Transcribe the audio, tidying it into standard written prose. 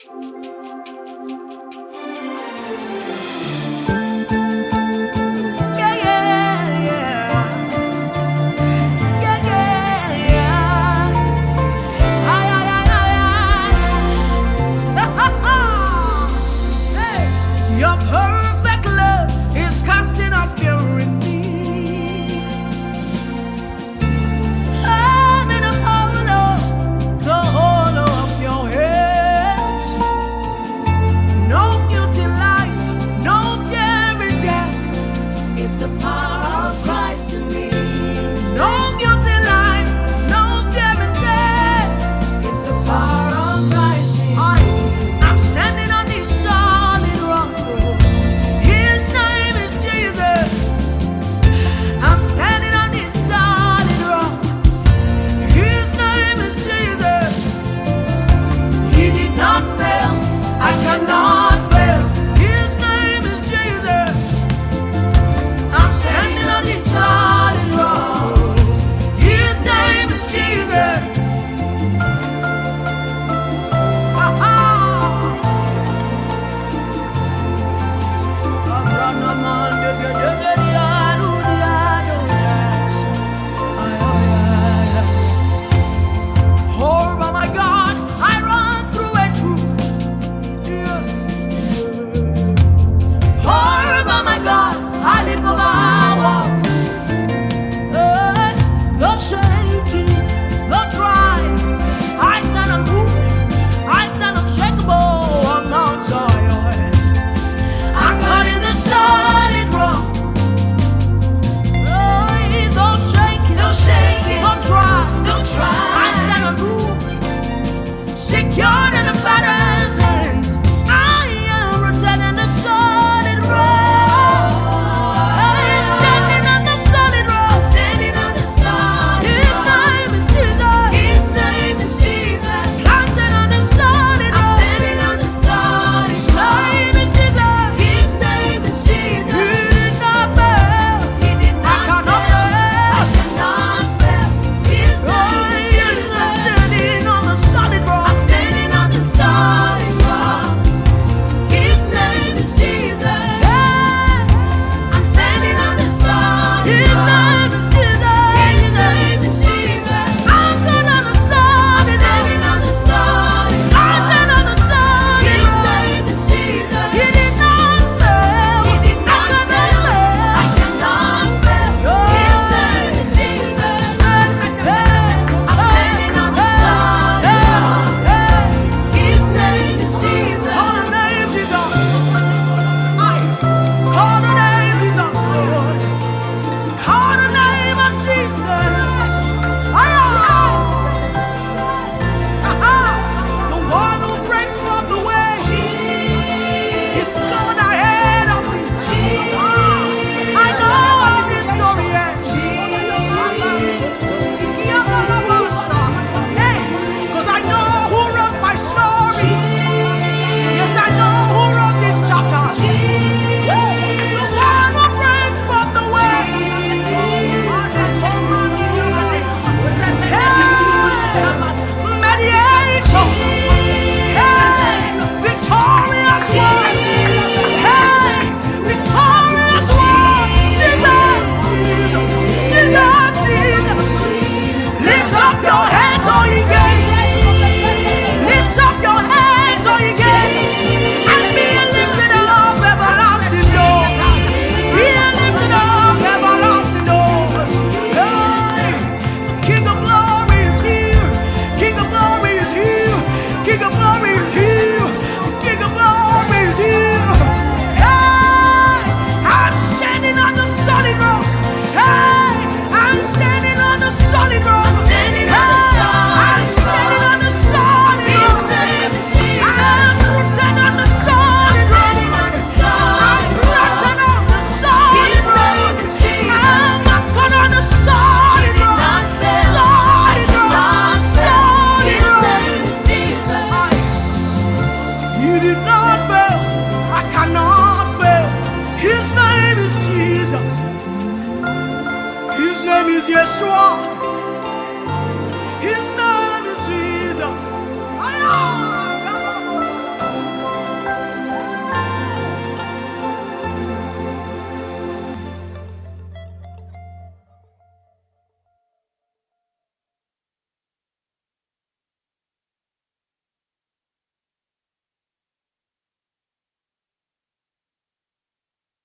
Your perfect love is casting out fear in me. I'm in the hollow of your hands. No guilt in life, no fear in death. It's the power of Christ in me. No guilt in life, no fear in death. It's the power of Christ in me. I'm standing on this solid rock. His name is Jesus. I'm standing on this solid rock. His name is Jesus. He did not fail. I cannot fail. His name is Jesus. I'm standing on this solid rock. His name is Jesus. For by my God, I run through a troop. For by my God, I leap over walls. The shaking, the tried, I stand unmoved, I stand unshakable on Mount Zion. I'm caught in the solid rock. Don't shake it, don't try. I stand unmoved, secured in the Father's hands. I am rooted in the solid rock. I'm standing on the solid rock. Standing on the solid rock. His name is Jesus. Planted on the solid rock. I'm standing on the solid rock. His name is Jesus. His name is Jesus. He did not fail. He did not fail. I cannot fail. His name is Jesus. I'm standing on the solid rock. I'm standing on the solid rock. His name is Jesus. I'm standing on the solid rock. His name is Jesus. His name is Jesus. I'm good on the solid rock. I'm standing on the solid rock. I'm standing on the solid rock. His name is Jesus. He did not fail. He did not fail. I cannot fail. His name is Jesus. I'm standing on the solid rock. His name is Jesus. Call the name Jesus. Call the name Jesus. Call the name of Jesus. The one who breaks from the way is going ahead of me. I know how this story ends. Hey, 'cause I know who wrote my story. Yes, I know who wrote this chapter. The one who breaks from the way. Mediation. Hey, victorious one. Hey, victorious one. Jesus, Jesus, Jesus. Lift up your hands, all ye gates. Lift up your hands, all ye gates. And be lifted up, everlasting doors. Be lifted up, everlasting doors. Hey, the King of Glory is here. King of Glory is here. King of Glory is here. The King of Glory is here. Hey, I'm standing on the solid rock. Hey, I'm standing on the solid rock. I'm standing on the solid rock. I'm standing on the solid rock. His name is Jesus. I'm rooted on the solid rock. I'm standing on the solid rock. I'm rooted on the solid rock. His name is Jesus. I'm anchored on the solid rock. Solid rock. Solid rock. His name is Jesus. You did not fail. I cannot fail. His name is Jesus. His name is Yeshua.